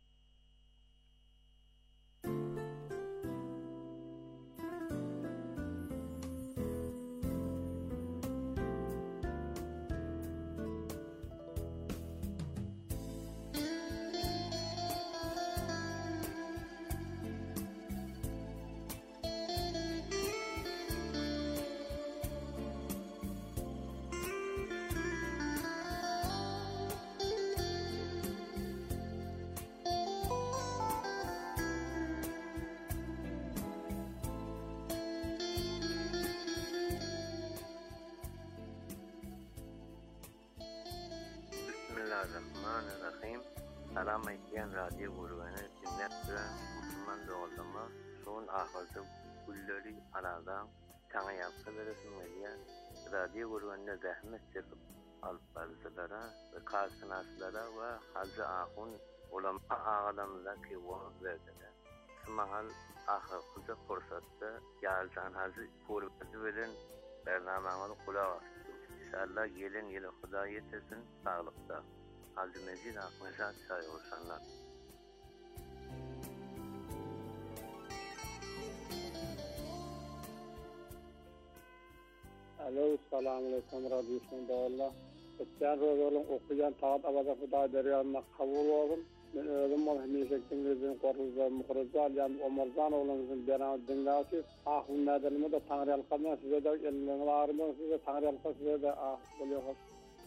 Bismillahirrahmanirrahim. Salam aytýan radio gurubany dinläp duran Müslüman dogaldyma şoň ahyrda gulleri arada taňa ýapsa beresin diýen radio gurubanyna zähmet çekip alyp barsalara we kasynaslara we hazy ahun ulama ağadamyza ki wagt berdiler. Şumahal ahyrky fursatda ýaljan hazy pulwady bilen bernamaňyny kulak asdy. İnşallah gelin ýyly Huda ýetirsin saglykda. Hazy Mezid Ahmedjat çay olsanlar. Alo, salamu aleykum radyosyň dawalla. Geçen rozalyň okuyan taat awaza Huda derýanyna kabul boldum. Men özüm ol hemişekden özüm goruzda muhrizal ýa-ni Omarzan oğlanyň beran dinläýär. Ahun näderimi de taňryalykdan size de elleňlaryny size taňryalyk size de ah bolýar.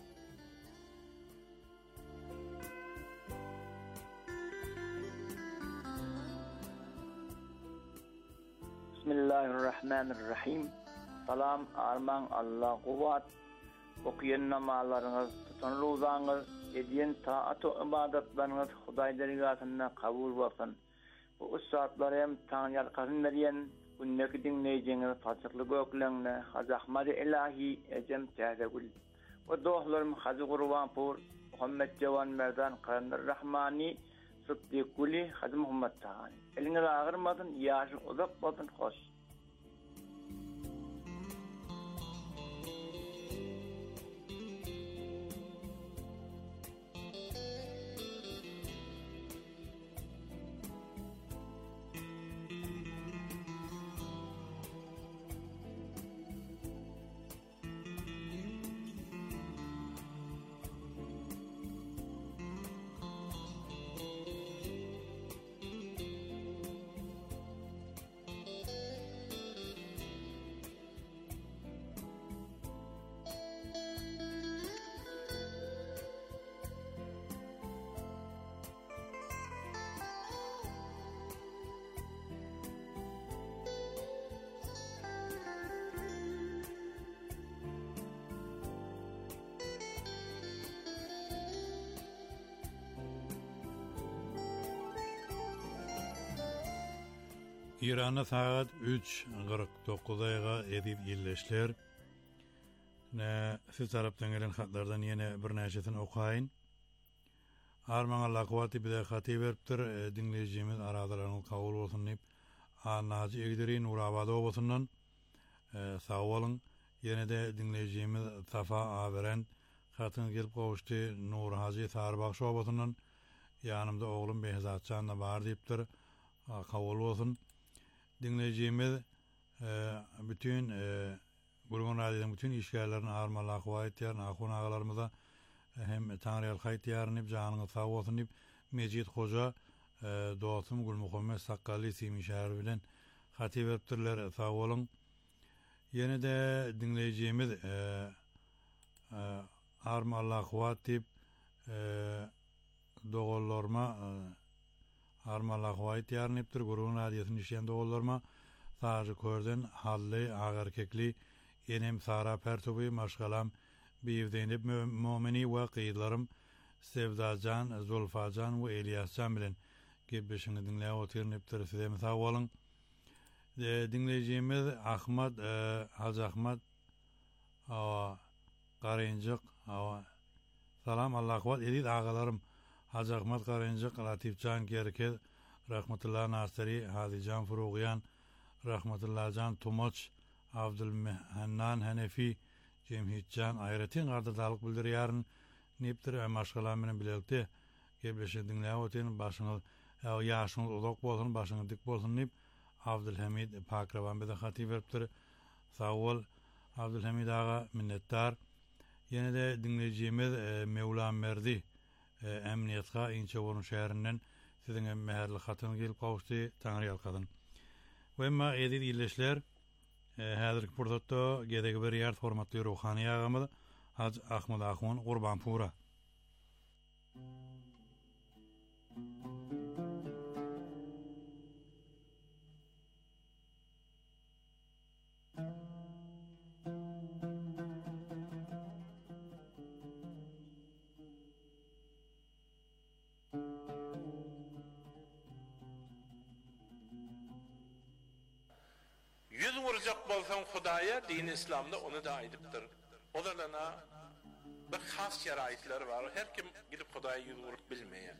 Bismillahirrahmanirrahim. Salam arman Allah kuvat. Okuyan namazlarınız, tutan ruzanız, ediyen taat-ı ibadetleriniz Hudaý dergatyna kabul bolsun. Bu üstadlar hem taň ýarkasyn berýän günneki dinleýijiňiz fatyrly gökleňne Hazy Ahmad Ilahi ejem täzegül. O dohlarym Hazy Gurbanpur, Muhammed Jawan Merdan Qaranlar Rahmani, Sıddyk Guli, Hazy Muhammed Tahani. Eliňiz agyrmasyn, ýaşy uzak bolsun, hoş. İran'a saat üç kırk dokuz'a edip illeşler. Ne siz taraftan gelen hatlardan yine bir neşesini okuyayın. Arman Allah kuvveti bir de hati veriptir. E, dinleyicimiz aradalarını kabul olsun deyip Naci Egderi Nurabada olsundan e, sağ olun. Yine de dinleyicimiz Safa Averen hatın gelip kavuştu. Nur Hacı Sarbakşı olsundan yanımda oğlum Behzatcan da var deyiptir. Kabul olsun. Dinleyicimiz e, bütün e, Gurban Radyo'nun bütün işgallerini armalla kuvvet yer, ahun ağalarımıza hem Tanrı hayt yarınıp canını sağ olsun dip Mecid Hoca dostum Gül Muhammed Sakkali simişar bilen hatip ettirler sağ olun. Yine de dinleyeceğimiz e, e, Arm Allah kuvat dip e, doğullarma e, Arm Allah kuvat yarınıptır gurun adiyesini işleyen doğullarma sadece körden halli ağır kekli yenem sara pertobi maşgalam bivdenip mümini ve kıyılarım Sevdacan, Zulfacan ve İlyascan bilen gibi dinleye otirniptir size sağ olun. Dinleyeceğimiz Ahmet e, Hacı Ahmet ava Karıncık ava salam Allah kuvat edit ağalarım Hacı Ahmet Karıncık Latifcan Gerkez Rahmetullah Nasiri Hadican Furuğyan Rahmetullah Can Tumoç Abdülmehnan Hanefi Cemhitcan Ayretin qardaşlık bildirýäryn nepdir maşgalam bilen bilelikde gebleşe dinläýär otyň başyňyz ýaşyňyz uzak bolsun başyňyz dik bolsun dip Abdülhamid Pakrawan bize hatip beripdir. Sağ ol Abdülhamid ağa minnettar. Ýene de dinleýijimiz e, Mevlam Merdi e, emniýetga Inçewon şäherinden siziň meherli hatyny gelip gawuşdy taňry ýalkadyn. Wemma edit illeşler häzirki pursatda gedegi bir ýer formatly ruhany ýagamy Hacı Ahmet Ahun Gurbanpura. Yüz vuracak bolsan Hudaya din İslam'da onu da aydiptir. Olarına bir has şeraitleri var. Her kim gidip Hudaya yüz vurup bilmeyen.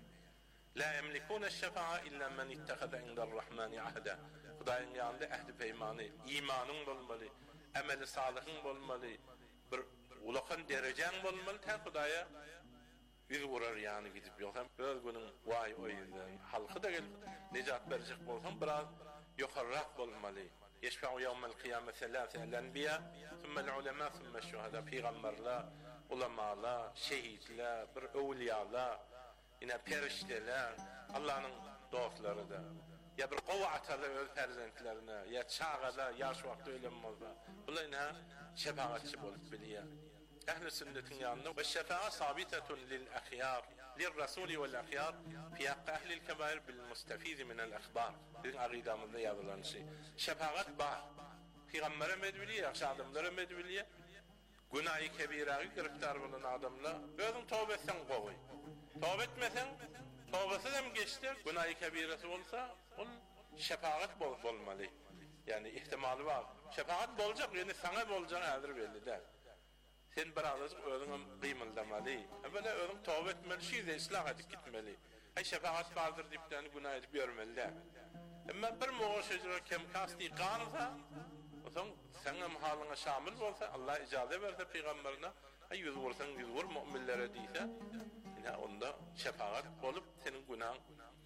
La emlikune şefa'a illa men ittehada indarrahmani ahda. Hudayın yanında ehdi peymanı, imanın bolmalı, emeli salihın bolmalı, bir ulakın derecen bolmalı. Ten Hudaya yüz vurar yani gidip yolsam. Öz günün vay oyundan halkı da gelip necat verecek bolsam biraz yukarrak bolmalı. يشفع يوم القيامة ثلاثة الأنبياء ثم العلماء ثم الشهداء في غمر لا علماء لا شهيد لا بر أولياء لا yine perişteler Allah'ın dostları da ya bir kuvvatalı öz perzentlerine ya çağada yaş vakti ölemezler bunlar yine şefaatçi bolup biliyor ehl-i sünnetin yanında ve şefaat sabitetun lil ahyar lil rasuli vel ahyar fi hakkı ehlil kebair bil mustafizi minel akhbar bizim akidamızda yazılan şey şefaat var Peygamber'e medviliye yakşı adamlara medviliye günah-ı kebirayı giriftar bulan adamla özün tövbe etsen kovuy tövbe etmesen tövbesi de mi geçti günah-ı kebiresi olsa onun şefaat bol olmalı yani ihtimali var şefaat bolacak yani sana bolacak hazır belli der sen birazcık özün kıymıldamalı böyle özün tövbe etmeli şey de ıslah edip gitmeli hay şefaat vardır deyip de günah edip görmeli der ama bir muğu şecre kemkasti kansa o zaman senin halına şamil olsa Allah icazet verse peygamberine hay yüz vursan yüz vur müminlere deyse yine onda şefaat olup senin günahın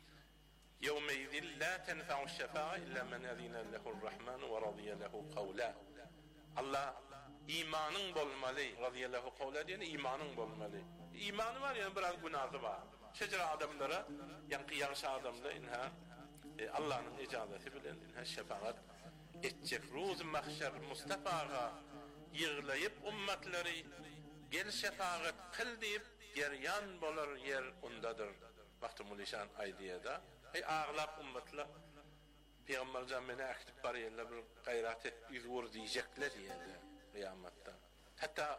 يَوْمَيْذٍ لَا تَنْفَعُ الشَّفَاعَ إِلَّا مَنْ أَذِينَ لَهُ الرَّحْمَنُ وَرَضِيَ لَهُ قَوْلًا Allah imanın bolmalı, radiyallahu kavla diyene imanın bolmalı. İmanı var yani biraz günahı var. Şecere adamlara, yankı yanşı adamda inha e, Allah'ın icazeti bilen inha şefaat edecek. Ruz mahşer Mustafa'ga yığılayıp ummatları gel şefaat kıl deyip geryan bolar yer ondadır. Mahtumul İşan aydiyada. Hey ağlap ummatla Peygamber camiine aktif bariyerle bir gayret et, yüz vur diyecekler diyeler kıyamatta. Hatta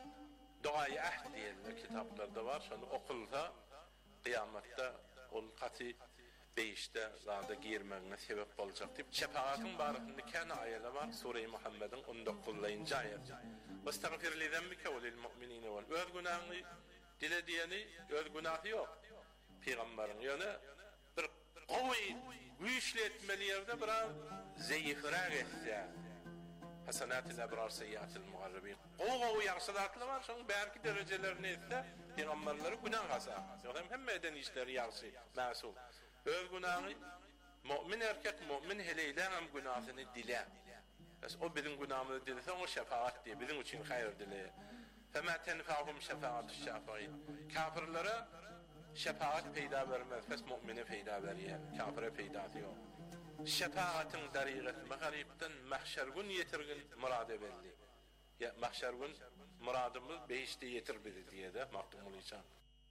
Duayı Ahd diyeler kitaplarda var. Şunu okulda kıyamatta ol katı beşte zada girmene sebep olacak deyip şefaatın barıkında kendi ayeti var. Sure-i Muhammed'in on dokuzuncu ayeti. Vestagfir li zembike ve lil mu'minine vel. Öz günahını dilediğini öz günahı yok. Peygamberin yani bir kuvvet güçlü etmeli yerde biraz zayıfırak etse hasanat-ı ebrar seyyiat-ı muharribin o o yaxşılarla var şunun belki derecelerine etse peygamberleri günah kasa hem eden işleri yaxşı masum öz günahı mümin erkek mümin heleyden hem günahını dile o bizim günahımızı dilese o şefaat diye bizim için hayır dile فما تنفعهم شفاعة الشافعين. كافرlara şefaat peyda vermez, fes mu'mine peyda veriyor, kafire peyda diyor. Şefaatin dariqet mağaribden mahşer gün yetirgin murade belli. Ya mahşer gün muradımız behişte yetir bizi diye de maktumul insan.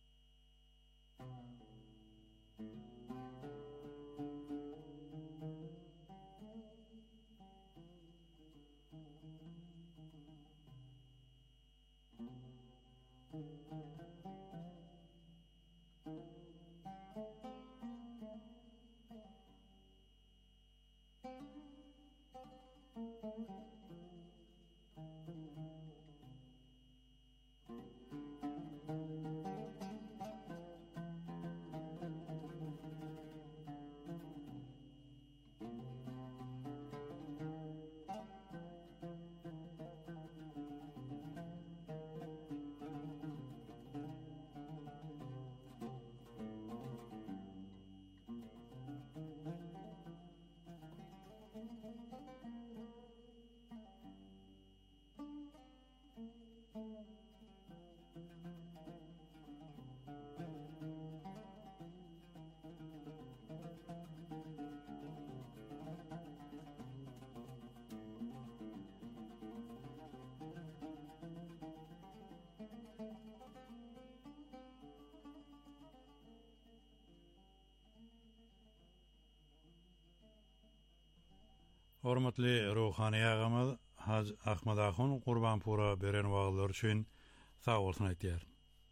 Hormatly ruhani ağamız Hacı Ahmad Ahun Qurbanpura beren wagtlar üçin sağ bolsun aýtýar.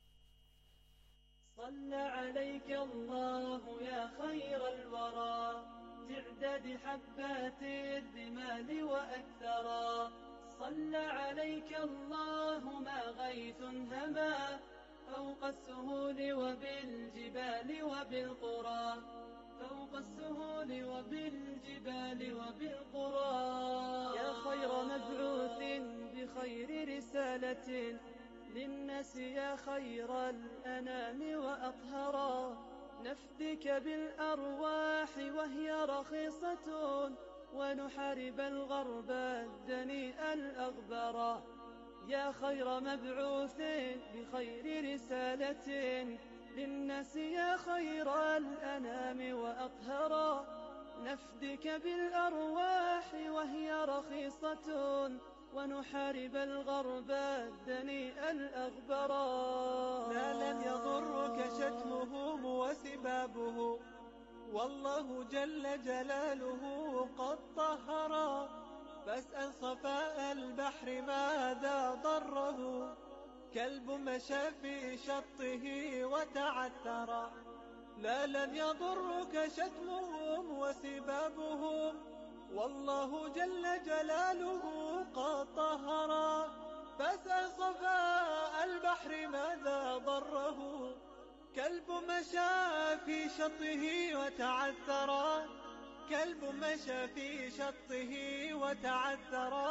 صلى عليك الله يا خير الورى تعداد حبات الرمال وأكثرا صلى عليك الله ما غيث هما فوق السهول وبالجبال وبالقرى فوق السهول وبالجبال وبالقرى يا خير مبعوث بخير رسالة للناس يا خير الأنام وأطهرا نفدك بالأرواح وهي رخيصة ونحارب الغرب الدنيء الأغبرا يا خير مبعوث بخير رسالة للناس يا خير الأنام وأطهرا نفدك بالأرواح وهي رخيصة ونحارب الغرب الدنيء الأغبرا لا لن يضرك شتمهم وسبابه والله جل جلاله قد طهرا فاسأل صفاء البحر ماذا ضره كلب مشى في شطه وتعثرا لا لن يضرك شتمهم وسبابهم والله جل جلاله قد طهرا فاسأل صفاء البحر ماذا ضره كلب مشى في شطه وتعثرا كلب مشى في شطه وتعثرا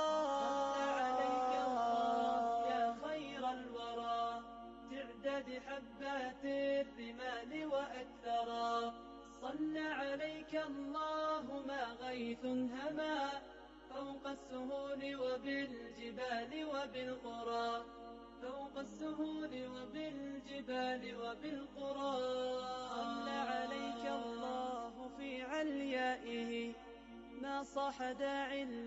عليك الله يا خير الورى تعداد حبات الرمال وأكثرا صلى عليك الله ما غيث هما فوق السهول وبالجبال وبالقرى فوق السهول وبالجبال وبالقرى صلى عليك الله في عليائه ما صاح داعي